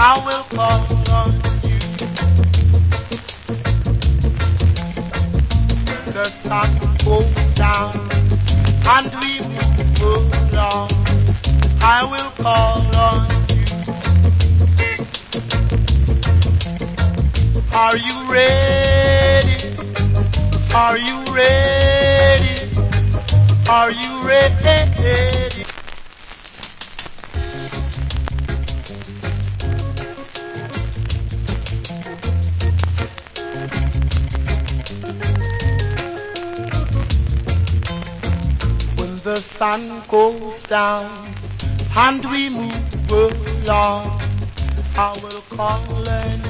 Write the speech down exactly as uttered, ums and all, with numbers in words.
I will call on you. The sun goes down and we move along. I will call on you. Are you ready? Are you ready? Are you ready? When the sun goes down and we move along, I will call and